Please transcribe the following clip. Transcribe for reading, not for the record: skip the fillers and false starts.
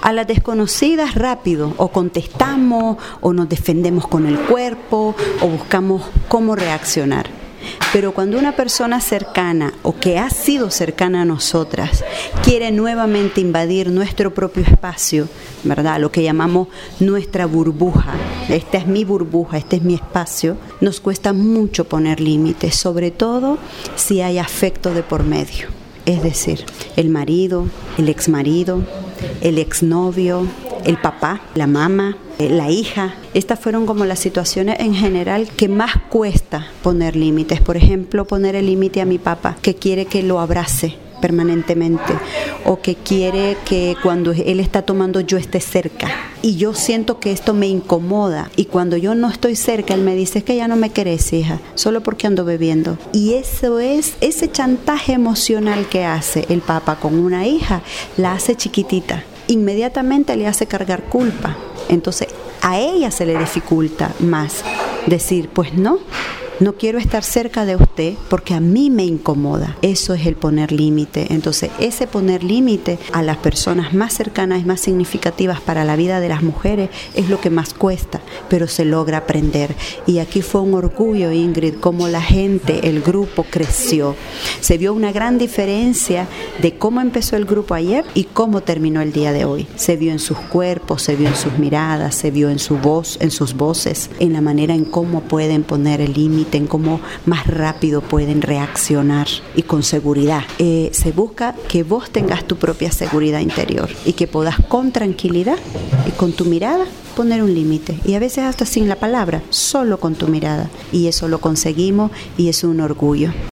A las desconocidas rápido, o contestamos, o nos defendemos con el cuerpo, o buscamos cómo reaccionar. Pero cuando una persona cercana o que ha sido cercana a nosotras quiere nuevamente invadir nuestro propio espacio, ¿verdad? Lo que llamamos nuestra burbuja, esta es mi burbuja, este es mi espacio, nos cuesta mucho poner límites, sobre todo si hay afecto de por medio. Es decir, el marido, el exmarido, el exnovio, el papá, la mamá, la hija. Estas fueron como las situaciones en general que más cuesta poner límites. Por ejemplo, poner el límite a mi papá, que quiere que lo abrace permanentemente, o que quiere que cuando él está tomando yo esté cerca. Y yo siento que esto me incomoda, y cuando yo no estoy cerca, él me dice: es que ya no me querés, hija, solo porque ando bebiendo. Y eso es ese chantaje emocional que hace el papá con una hija, la hace chiquitita. Inmediatamente le hace cargar culpa. Entonces a ella se le dificulta más decir: pues no quiero estar cerca de usted porque a mí me incomoda. Eso es el poner límite. Entonces ese poner límite a las personas más cercanas y más significativas para la vida de las mujeres es lo que más cuesta, pero se logra aprender. Y aquí fue un orgullo, Ingrid, cómo la gente, el grupo creció. Se vio una gran diferencia de cómo empezó el grupo ayer y cómo terminó el día de hoy. Se vio en sus cuerpos, se vio en sus miradas, se vio en su voz, en sus voces, en la manera en cómo pueden poner el límite, en cómo más rápido pueden reaccionar y con seguridad. Se busca que vos tengas tu propia seguridad interior y que puedas con tranquilidad y con tu mirada poner un límite, y a veces hasta sin la palabra, solo con tu mirada, y eso lo conseguimos y es un orgullo.